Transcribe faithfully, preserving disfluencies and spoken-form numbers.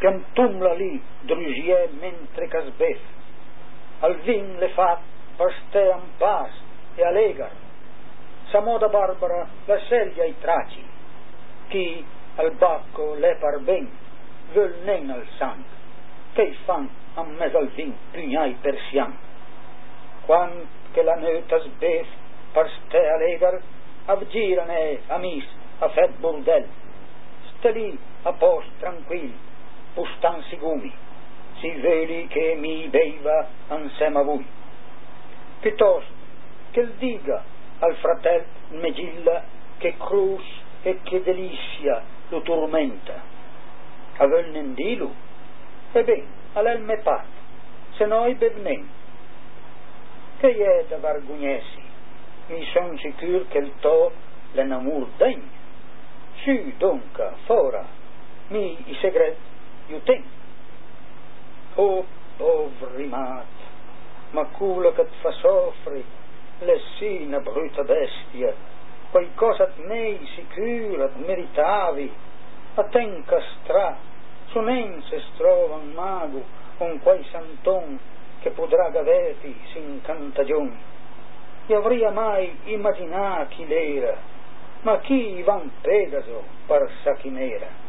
piantumla lì drugier mentre che sbef, al vin le fa per ste un pas e allegar, sa moda barbara la seglia i traci, chi al bacco le par ben, vel nen al sang, che fan a mes al vin pugnai persian, quan che la neuta sbef per ste allegar, avgirane amis a fet burdel, ste lì a post tranquill, pustan sigumi, si veli che mi beiva ansem a voi. Piuttosto che il diga al fratel Megilla che crus e che delizia lo tormenta. Avel nendilu? E ben, alel me pat, se noi bevnen. Che è da vergognesi? Mi son sicur che il to l'enamur degn. Su, donca, fora, mi i segret io ten. Oh, poveri mat, ma culo che ti fa soffri, le sì una brutta bestia, qualcosa te nei sicura te meritavi, a ten castra, su nen se strova un mago, con quai santon che podrà gaverti sin cantagion. E avria mai immaginato chi l'era, ma chi Ivan Pegaso par sa chimera.